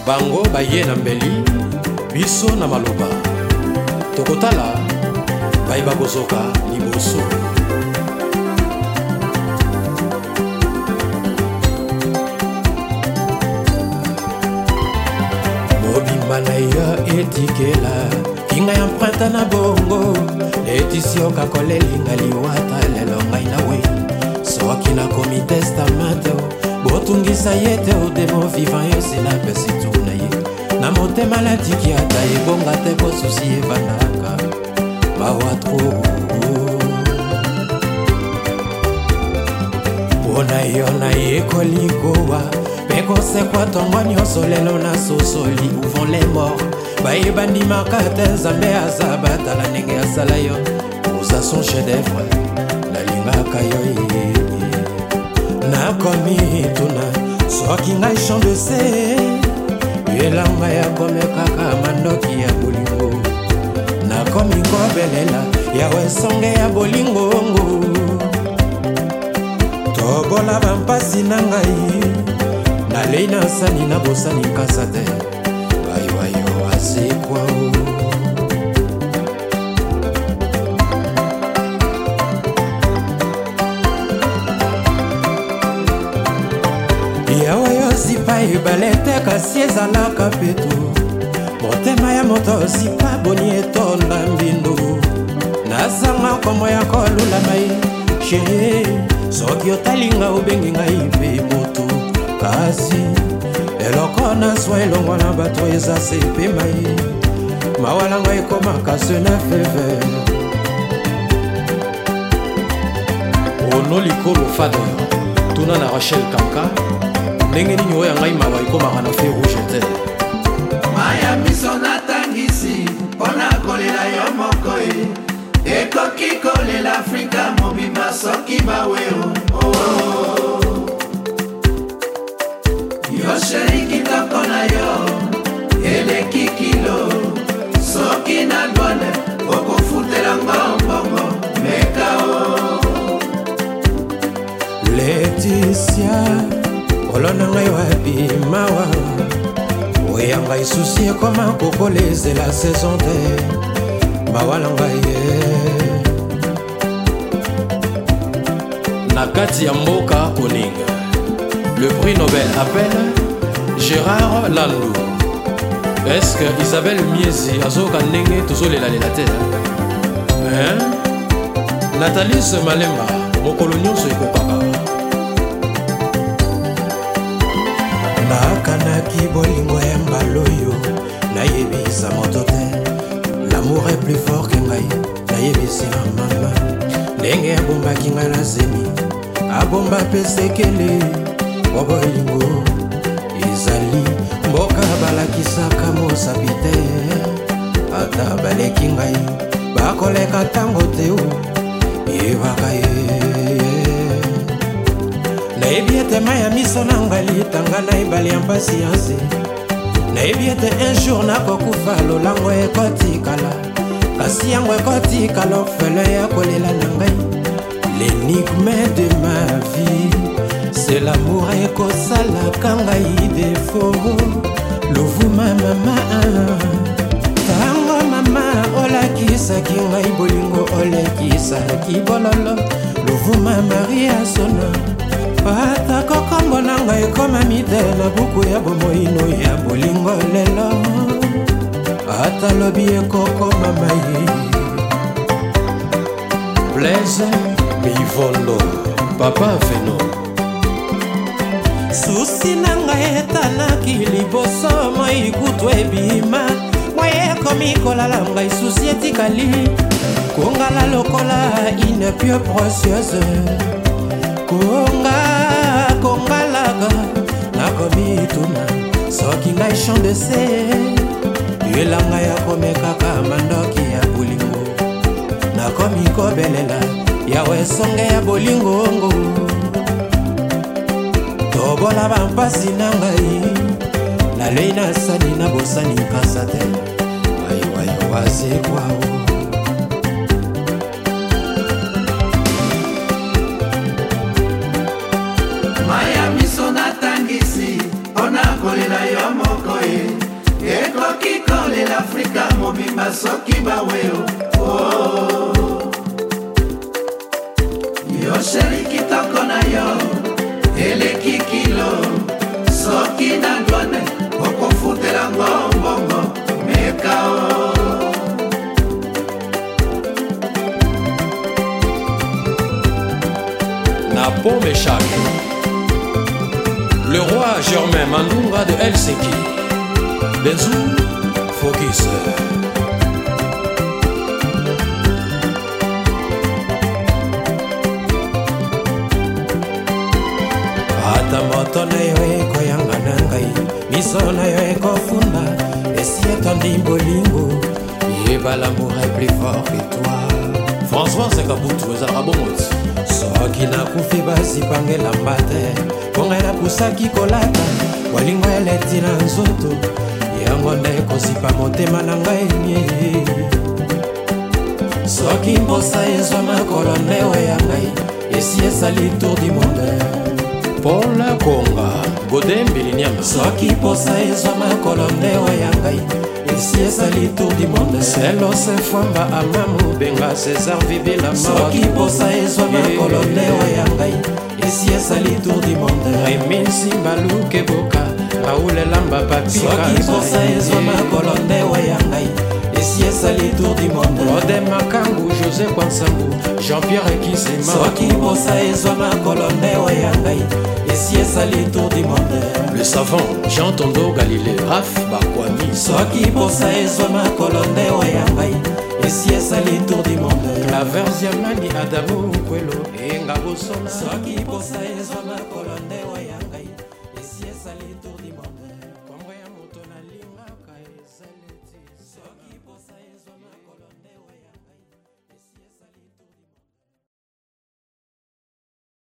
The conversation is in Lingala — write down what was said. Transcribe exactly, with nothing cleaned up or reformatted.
bango baye na mbeli biso na maloba tokotala bayeba kozoka liboso mobimba na yo etikela kinga ya mpranta na bongo etisioka kolelinga liwata lelo ngai nawe soki nakomi testamente botungisa ye te odemo vivant yo sina pesi tuna ye na motema latiki ata ebonga te po susi evandaka mawa tro mpona yo na ye kolikowa mpe kosekwa ntongo nyonso lelo na sosoli ouvant les morts bayeba ndimaka te nzambe aza batala ndenge asala yo oza son chef d'œuvre nalingaka yo ye nakomi tuna soki ngai champ de se elanga ya komekaka mandoki ya bolingo nakomi kobelela yawe songe ya bolingongo tobola bampasi na ngai nalei nasani na bosani kasa te bayoayo asekwao yawe yosipa ebale te kasi ezalaka peto motema ya moto osipa boni etonda mbindo nazanga komo ya kolulama ye sheri soki otalinga obengi ngai mpe moto kasi eloko na swa elongo na bato eza sepema ye mawalanga ekomaka se na feve ono likolo fader tuna na Rachel Kanka ndenge nini oyo ngai mawa ekomaka na fe rouge te maya miso natangisi mpona kolela yo moko e ekoki kolela Afrika mobimba soki baweo yo sheri kitoko na yo eleki kilo soki na douane okofutelanga mbongo mekao Laetitia olona ngai wapi mawa oya ngai susi ekoma kokolezela saison te mawa na ngai ye na kati ya mboka koninga le prix Nobel appelle Gérard Landou. Est-ce que Isabelle Miezi azoka ndenge tozolelalela te hein? Nathalie Malemba mokolo nyonso ekokaka nakanaki bolingo ya mbala oyo nayebisa moto te l'amour est plus fort que ngai nayebisi na mama ndenge abombaki ngai na zemi abomba mpe sekele o bolingo ezali mboka balakisaka mosapi te ata baleki ngai bakoleka ntango te o yebaka ye nayebi ete mai ya miso na ngai litanga na ebale ya mpasianse nayebi ete un jour nakokufa lolango ekotikala kasi yango ekotikala orfele ya kolela na ngai l'énigme de ma vie c'est l'amour ekosalaka ngai défaut lovuma mama tango mama olakisaki ngai bolingo olekisaki bololo lovuma maria sona atako kombo na ngai ekomami te na buku ya bomoino ya bolingo lelo ata lobi ekokoma mai Blaise Mivondo papa Feno susi na ngai etanaki liboso moi kutu ebima moi ekomi kolala ngai susi etikali kongala lokola une pieux précieuse konga kongalaga nakomi tuna soki ngai champ de se elanga ya komekaka mandoki ya bolingo nakomi kobelela yawe songe ya bolingongo tobola bampasi na ngai nalei nasani na bosani kasa te wayowayo wasekwao maya miso natangisi mpona kolela yo moko e motema weo oh. Yo sheri kitoko na yo eleki kilo soki na douane okofutela ngombongo mekao na Pombe Chak, le roi Germain Mandunga de Helsinki, Benzu Focus. Ata moto na yo ekoyanga na ngai, miso na yo ekofunda, esi etondi bolingo, yeba l'amour est plus fort que toi. François Sekabutu ezalaka bomoti soki nakufi basipangela mbate bonga napusaki kolata walingo eleti na nzoto yango nde kosipa motema na ngai mie soki mposa ezwa makolo nde oya ngai esi esali tour du monde Paul Konga Godembeli Nyama soki mposa ezwa makolo nde oya ngai esi esali tour du monde selo se fwamba amamu benga César Vibila soki mposa ezwa makolo nde oya ngai esi esali tour du monde Rémi Simbaluke Boka Raoul Lamba Papi soki mposa ezwa makolo nde oya ngai esi esali tour du monde Rode Makangu José Kwansambu Jean-Pierre Kisema soki mposa ezwa makolo nde oya ngai esi esali tour du monde le savant Jean Tondo Galilée Raf Bakwami soki mposa ezwa makolo nde oya ngai esi esali tour du monde Claver Ziamani Adamu Kwelo Enga Bosona soki mposa ezwa makolo nde